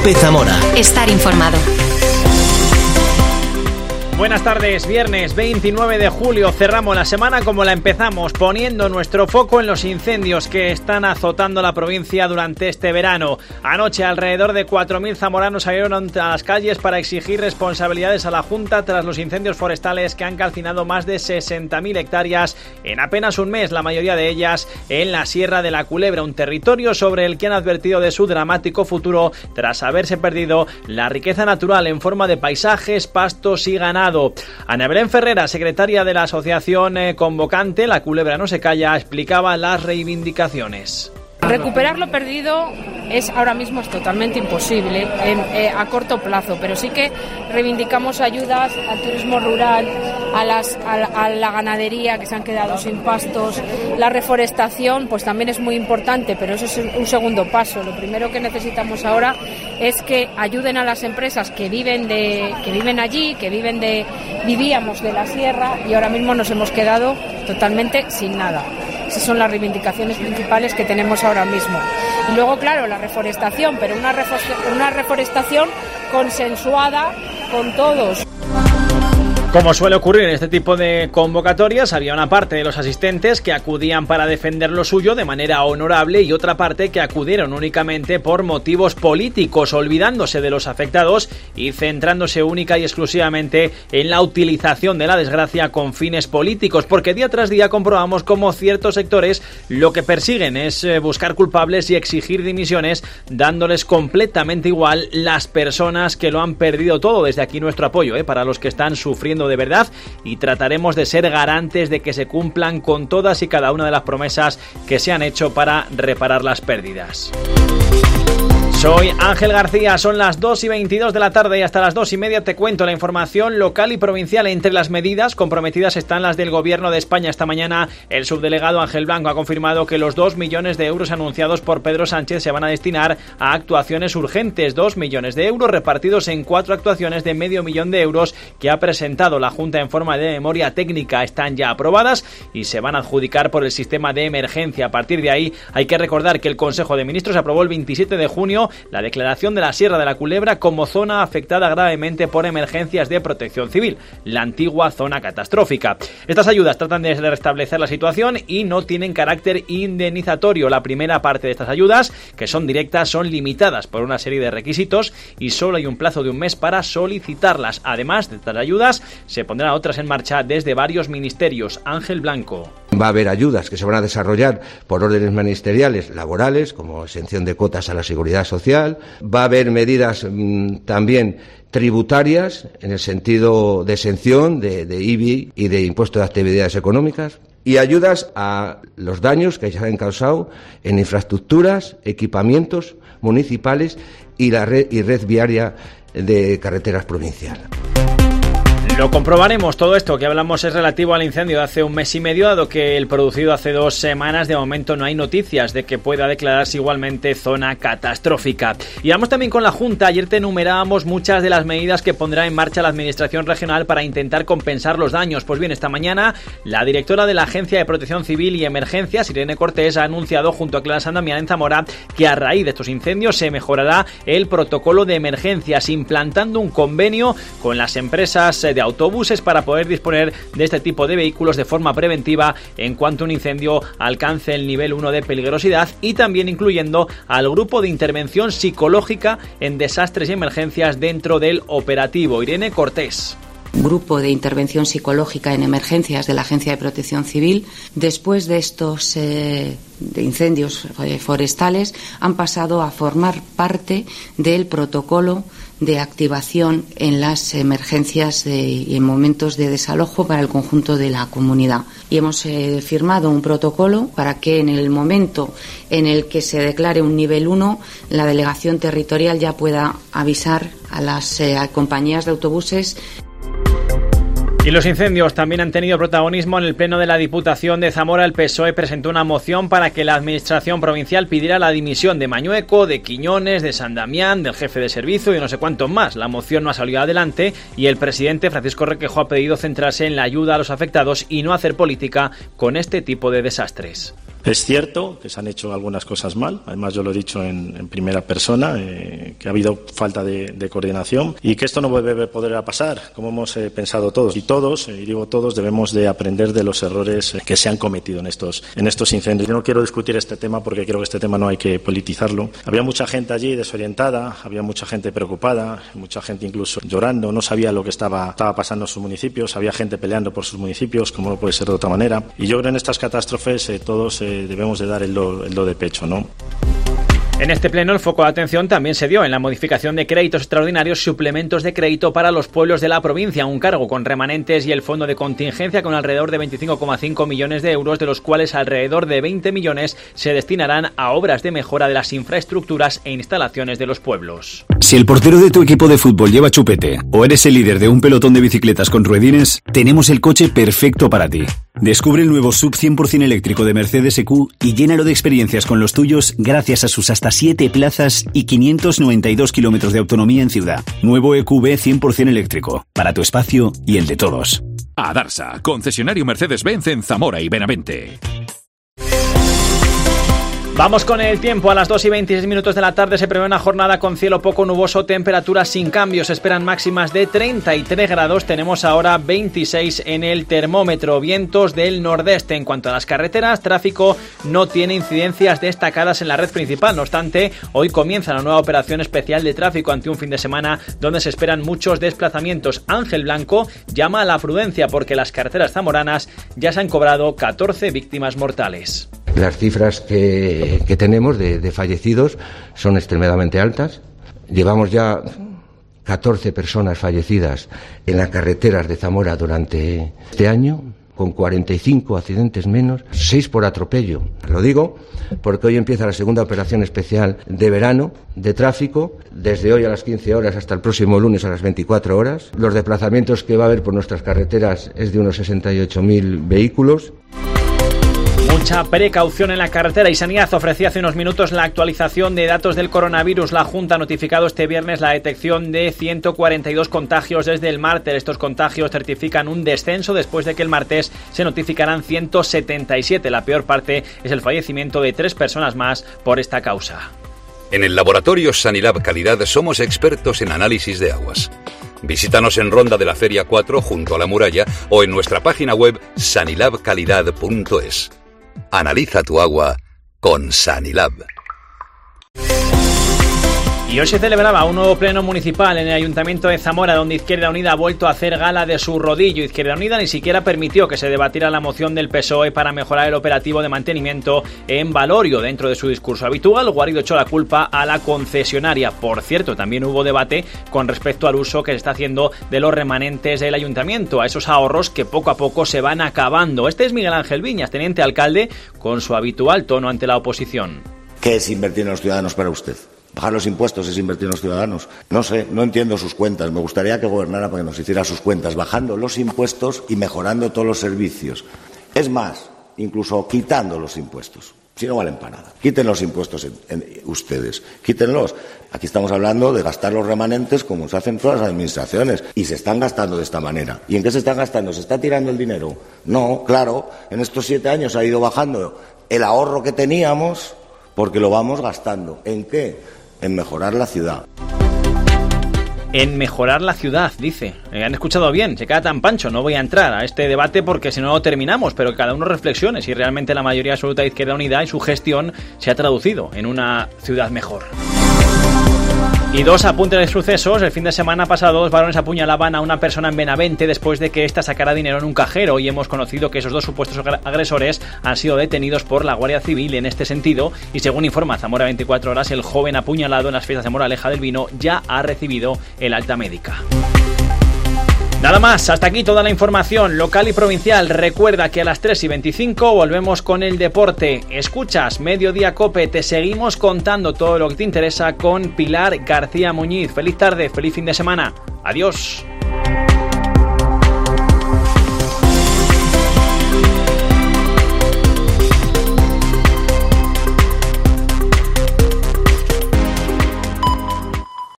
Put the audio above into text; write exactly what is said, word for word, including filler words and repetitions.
COPE Zamora. Estar informado. Buenas tardes, viernes veintinueve de julio, cerramos la semana como la empezamos, poniendo nuestro foco en los incendios que están azotando la provincia durante este verano. Anoche alrededor de cuatro mil zamoranos salieron a las calles para exigir responsabilidades a la Junta tras los incendios forestales que han calcinado más de sesenta mil hectáreas en apenas un mes, la mayoría de ellas en la Sierra de la Culebra, un territorio sobre el que han advertido de su dramático futuro tras haberse perdido la riqueza natural en forma de paisajes, pastos y ganado. Ana Belén Ferrera, secretaria de la asociación eh, convocante La Culebra no se calla, explicaba las reivindicaciones. Recuperar lo perdido es ahora mismo es totalmente imposible en, eh, a corto plazo, pero sí que reivindicamos ayudas al turismo rural, a, las, a, la, a la ganadería que se han quedado sin pastos, la reforestación pues también es muy importante, pero eso es un segundo paso. Lo primero que necesitamos ahora es que ayuden a las empresas que viven de que viven allí, que viven de vivíamos de la sierra y ahora mismo nos hemos quedado totalmente sin nada. Esas son las reivindicaciones principales que tenemos ahora mismo. Y luego, claro, la reforestación, pero una, refor- una reforestación consensuada con todos. Como suele ocurrir en este tipo de convocatorias, había una parte de los asistentes que acudían para defender lo suyo de manera honorable y otra parte que acudieron únicamente por motivos políticos, olvidándose de los afectados y centrándose única y exclusivamente en la utilización de la desgracia con fines políticos, porque día tras día comprobamos cómo ciertos sectores lo que persiguen es buscar culpables y exigir dimisiones, dándoles completamente igual las personas que lo han perdido todo. Desde aquí nuestro apoyo ¿eh? para los que están sufriendo de verdad y trataremos de ser garantes de que se cumplan con todas y cada una de las promesas que se han hecho para reparar las pérdidas. Soy Ángel García, son las dos y veintidós de la tarde y hasta las dos y media te cuento la información local y provincial. Entre las medidas comprometidas están las del Gobierno de España. Esta mañana el subdelegado Ángel Blanco ha confirmado que los dos millones de euros anunciados por Pedro Sánchez se van a destinar a actuaciones urgentes. Dos millones de euros repartidos en cuatro actuaciones de medio millón de euros que ha presentado la Junta en forma de memoria técnica. Están ya aprobadas y se van a adjudicar por el sistema de emergencia. A partir de ahí hay que recordar que el Consejo de Ministros aprobó el veintisiete de junio la declaración de la Sierra de la Culebra como zona afectada gravemente por emergencias de protección civil, la antigua zona catastrófica. Estas ayudas tratan de restablecer la situación y no tienen carácter indemnizatorio. La primera parte de estas ayudas, que son directas, son limitadas por una serie de requisitos y solo hay un plazo de un mes para solicitarlas. Además de estas ayudas, se pondrán otras en marcha desde varios ministerios. Ángel Blanco. Va a haber ayudas que se van a desarrollar por órdenes ministeriales laborales, como exención de cuotas a la seguridad social. Va a haber medidas mmm, también tributarias, en el sentido de exención de, de I B I y de impuesto de actividades económicas. Y ayudas a los daños que se han causado en infraestructuras, equipamientos municipales y la red, y red viaria de carreteras provincial. Lo comprobaremos. Todo esto que hablamos es relativo al incendio de hace un mes y medio, dado que el producido hace dos semanas. De momento no hay noticias de que pueda declararse igualmente zona catastrófica. Y vamos también con la Junta. Ayer te enumerábamos muchas de las medidas que pondrá en marcha la Administración Regional para intentar compensar los daños. Pues bien, esta mañana la directora de la Agencia de Protección Civil y Emergencias, Irene Cortés, ha anunciado junto a Clara San Damián en Zamora que a raíz de estos incendios se mejorará el protocolo de emergencias, implantando un convenio con las empresas de autobuses para poder disponer de este tipo de vehículos de forma preventiva en cuanto un incendio alcance el nivel uno de peligrosidad, y también incluyendo al grupo de intervención psicológica en desastres y emergencias dentro del operativo. Irene Cortés. Grupo de intervención psicológica en emergencias de la Agencia de Protección Civil, después de estos eh, de incendios forestales, han pasado a formar parte del protocolo de activación en las emergencias de, y en momentos de desalojo para el conjunto de la comunidad. Y hemos eh, firmado un protocolo para que en el momento en el que se declare un nivel uno, la delegación territorial ya pueda avisar a las eh, a compañías de autobuses. Y los incendios también han tenido protagonismo en el Pleno de la Diputación de Zamora. El P S O E presentó una moción para que la Administración Provincial pidiera la dimisión de Mañueco, de Quiñones, de San Damián, del jefe de servicio y no sé cuántos más. La moción no ha salido adelante y el presidente Francisco Requejo ha pedido centrarse en la ayuda a los afectados y no hacer política con este tipo de desastres. Es cierto que se han hecho algunas cosas mal, además yo lo he dicho en, en primera persona, eh, que ha habido falta de, de coordinación y que esto no debe poder pasar, como hemos eh, pensado todos. Y todos, eh, y digo todos, debemos de aprender de los errores eh, que se han cometido en estos, en estos incendios. Yo no quiero discutir este tema porque creo que este tema no hay que politizarlo. Había mucha gente allí desorientada, había mucha gente preocupada, mucha gente incluso llorando, no sabía lo que estaba, estaba pasando en sus municipios, había gente peleando por sus municipios, como no puede ser de otra manera. Y yo creo que en estas catástrofes eh, todos eh, debemos de dar el do, el do de pecho, ¿no? En este pleno el foco de atención también se dio en la modificación de créditos extraordinarios y suplementos de crédito para los pueblos de la provincia, un cargo con remanentes y el fondo de contingencia con alrededor de veinticinco coma cinco millones de euros, de los cuales alrededor de veinte millones se destinarán a obras de mejora de las infraestructuras e instalaciones de los pueblos. Si el portero de tu equipo de fútbol lleva chupete o eres el líder de un pelotón de bicicletas con ruedines, tenemos el coche perfecto para ti. Descubre el nuevo S U V cien por ciento eléctrico de Mercedes E Q y llénalo de experiencias con los tuyos gracias a sus hasta siete plazas y quinientos noventa y dos kilómetros de autonomía en ciudad. Nuevo E Q B cien por ciento eléctrico, para tu espacio y el de todos. Adarsa, concesionario Mercedes-Benz en Zamora y Benavente. Vamos con el tiempo. A las dos y veintiséis minutos de la tarde se prevé una jornada con cielo poco nuboso, temperaturas sin cambios. Se esperan máximas de treinta y tres grados. Tenemos ahora veintiséis en el termómetro. Vientos del nordeste. En cuanto a las carreteras, tráfico no tiene incidencias destacadas en la red principal. No obstante, hoy comienza la nueva operación especial de tráfico ante un fin de semana donde se esperan muchos desplazamientos. Ángel Blanco llama a la prudencia porque las carreteras zamoranas ya se han cobrado catorce víctimas mortales. Las cifras que, que tenemos de, de fallecidos son extremadamente altas. Llevamos ya catorce personas fallecidas en las carreteras de Zamora durante este año, con cuarenta y cinco accidentes menos, seis por atropello. Lo digo porque hoy empieza la segunda operación especial de verano de tráfico, desde hoy a las quince horas hasta el próximo lunes a las veinticuatro horas. Los desplazamientos que va a haber por nuestras carreteras es de unos sesenta y ocho mil vehículos. Mucha precaución en la carretera. Y Sanidad ofrecía hace unos minutos la actualización de datos del coronavirus. La Junta ha notificado este viernes la detección de ciento cuarenta y dos contagios desde el martes. Estos contagios certifican un descenso después de que el martes se notificaran ciento setenta y siete. La peor parte es el fallecimiento de tres personas más por esta causa. En el laboratorio Sanilab Calidad somos expertos en análisis de aguas. Visítanos en Ronda de la Feria cuatro junto a la muralla o en nuestra página web sanilab calidad punto es. Analiza tu agua con Sanilab. Y hoy se celebraba un nuevo pleno municipal en el Ayuntamiento de Zamora, donde Izquierda Unida ha vuelto a hacer gala de su rodillo. Izquierda Unida ni siquiera permitió que se debatiera la moción del P S O E para mejorar el operativo de mantenimiento en Valorio. Dentro de su discurso habitual, Guarido echó la culpa a la concesionaria. Por cierto, también hubo debate con respecto al uso que se está haciendo de los remanentes del Ayuntamiento, a esos ahorros que poco a poco se van acabando. Este es Miguel Ángel Viñas, teniente alcalde, con su habitual tono ante la oposición. ¿Qué es invertir en los ciudadanos para usted? ¿Bajar los impuestos es invertir en los ciudadanos? No sé, no entiendo sus cuentas. Me gustaría que gobernara para que nos hiciera sus cuentas, bajando los impuestos y mejorando todos los servicios. Es más, incluso quitando los impuestos, si no valen para nada. Quiten los impuestos en, en, ustedes, quítenlos. Aquí estamos hablando de gastar los remanentes como se hacen todas las administraciones y se están gastando de esta manera. ¿Y en qué se están gastando? ¿Se está tirando el dinero? No, claro, en estos siete años ha ido bajando el ahorro que teníamos porque lo vamos gastando. ¿En qué? En mejorar la ciudad. En mejorar la ciudad, dice. Eh, han escuchado bien, se queda tan pancho. No voy a entrar a este debate porque si no lo terminamos, pero que cada uno reflexione si realmente la mayoría absoluta de Izquierda Unida y su gestión se ha traducido en una ciudad mejor. Y dos apuntes de sucesos. El fin de semana pasado, dos varones apuñalaban a una persona en Benavente después de que ésta sacara dinero en un cajero. Y hemos conocido que esos dos supuestos agresores han sido detenidos por la Guardia Civil en este sentido. Y según informa Zamora veinticuatro horas, el joven apuñalado en las fiestas de Moraleja del Vino ya ha recibido el alta médica. Nada más, hasta aquí toda la información local y provincial. Recuerda que a las tres y veinticinco volvemos con el deporte. Escuchas Mediodía Cope, te seguimos contando todo lo que te interesa con Pilar García Muñiz. Feliz tarde, feliz fin de semana. Adiós.